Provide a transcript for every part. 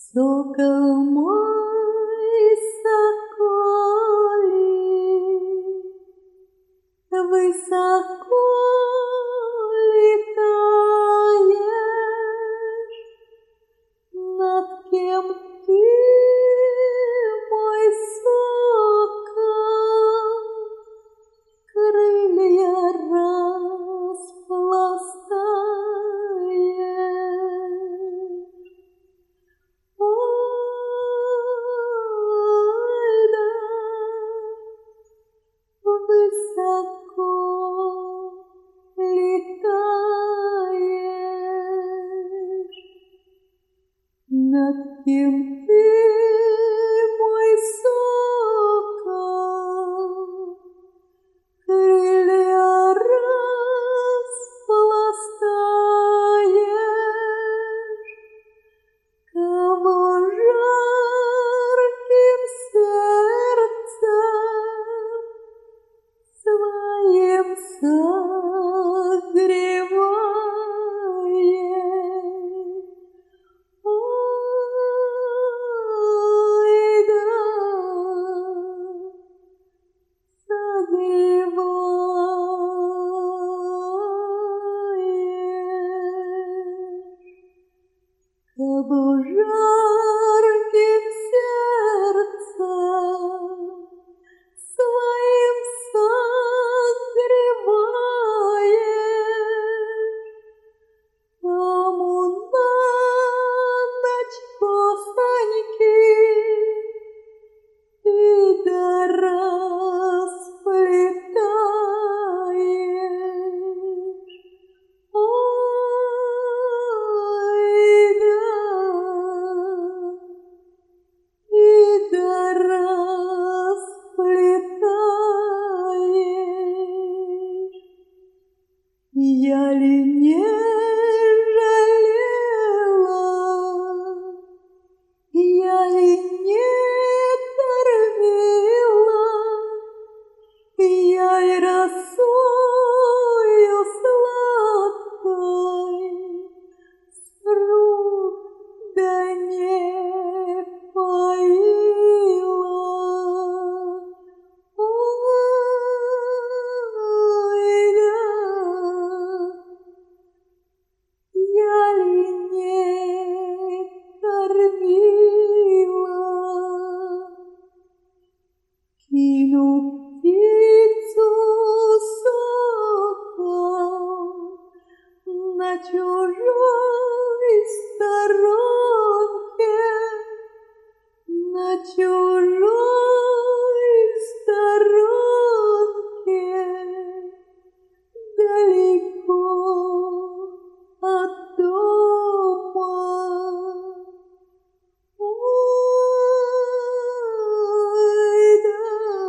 Сокол мой, соколик, высоко летаешь, над кем ты, мой сокол, крылья распластаешь. Ой, да, высоко летаешь, над кем ты, мой сокол, крылья распластаешь, кого жарким сердцем своим согреваешь. Ой, да, согреваешь, кого жарким сердцем своим согреваешь, тому на ночь косоньки ты да расплетаешь. Ой, да, и да расплетаешь. Я ли не жалела, я ли не кормила, я ли росою сладкой с рук да не поила. Ой, да, я ли не кормила, кину птицу сокол на чужой сторонке, на чужой сторонке, далеко от дома. Ой, да,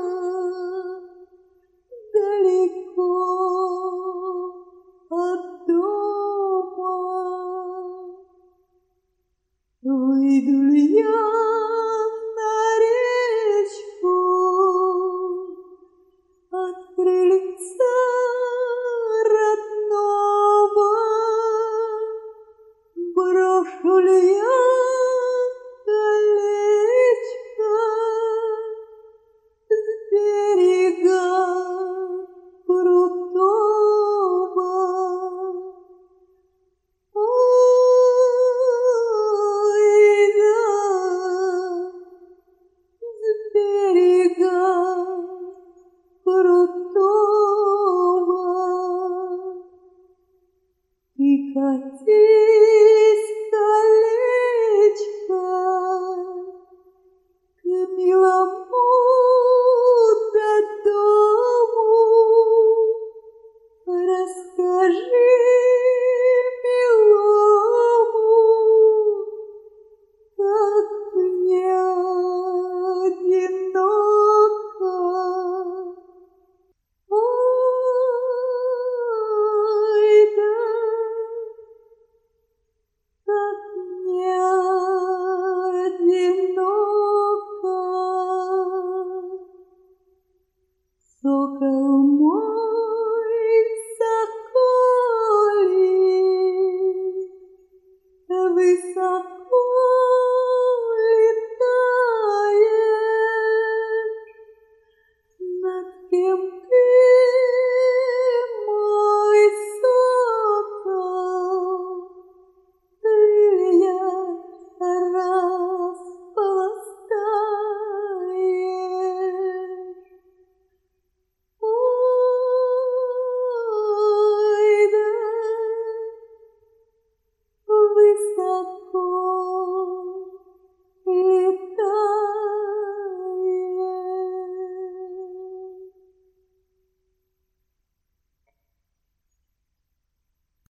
далеко от дома. Выйду ли я на речку, от крыльца родного, брошу ли я колечко с берега крутого. Ой, да, с берега крутого. Ты кати